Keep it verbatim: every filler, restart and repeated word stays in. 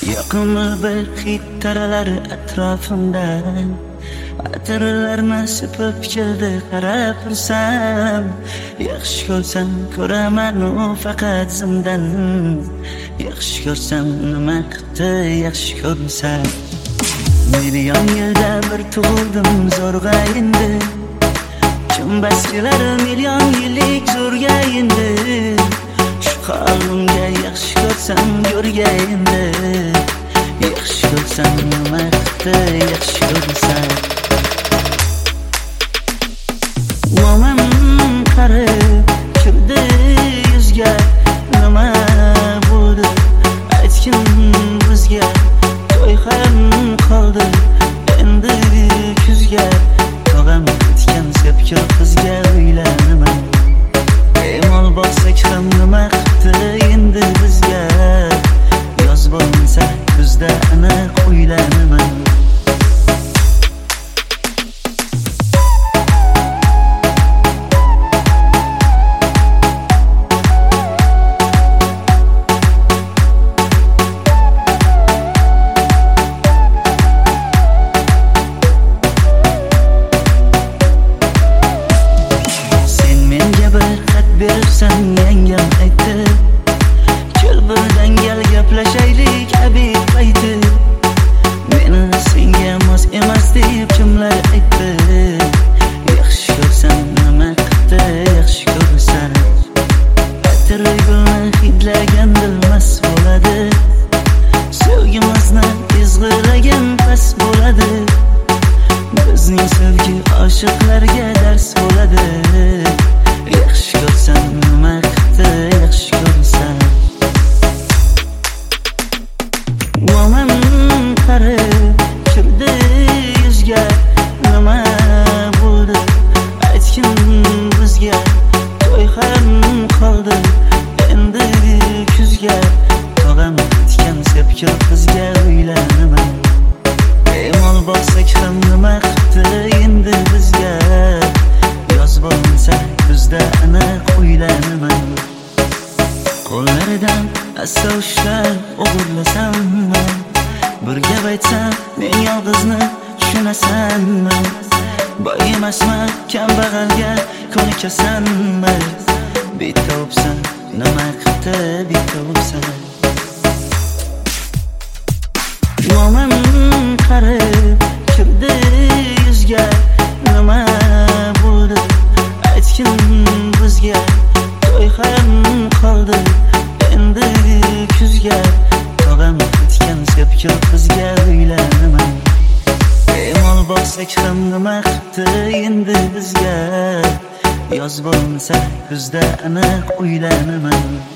Yoqimli bir hid taralar atrofimdan, atirlarni sepib keldi qarab tursam. Yaxshi ko'rsam ko'raman u faqat zimdan, yaxshi ko'rsam nima qildi yaxshi ko'rsam. Million yilda bir tug'ildim zo'rg'a endi, chumbaskilar million yillik zo'rga endi. Shu holimga yaxshi ko'rsam go'rga endi, yaxshi ko'rsam nima qildi yaxshi ko'rsam. Momam qarib kirdi yuzga, nima bo'ldi aytgin bizga. To'y ham qoldi endi kuzga, tog'am aytgan sepkir qizga uylanaman. Mol bo'lsak ham nima qildi endi bizga, yoz bo'lmasa kuzda aniq uylanaman. Beribsan yangam aytdi, kel birdan gal gaplashaylik abid payti. Meni senga mos emas deb kimlar aytdi, yaxshi ko'rsam nima qildi yaxshi ko'rsam. Atiri gulni hidlagan dilmas bo'ladi, sevgimizni ezg'ilagan pas bo'ladi. Bizning sevgi oshiqlarga dars bo'ladi, yaxshi ko'rsam nima qildi yaxshi ko'rsam. Momam qarib kirdi yuzga, nima bo'ldi aytgin bizga. To'y ham qoldi endi kuzga, tog'am aytgan sepkir qizga uylanaman. Mol bo'lsak ham nima qildi endi bizga, yoz bo'lmasa kuzda aniq uylanaman. Qo'llaridan assa ushlab o'g'irlasammi, bir gap aytsam men yolg'izni tushunasanmi? Boy emasman kambag'alga ko'nikasanmi? Bitta o'psan nima qildi bitta o'psan. Momam qarib kirdi yuzga, nima bo'ldi aytgin bizga. To'y ham qoldi endi kuzga, tog'am aytgan sepkir qizga uylanaman. Mol bo'lsak ham nima qildi endi bizga, yoz bo'lmasa kuzda aniq uylanaman.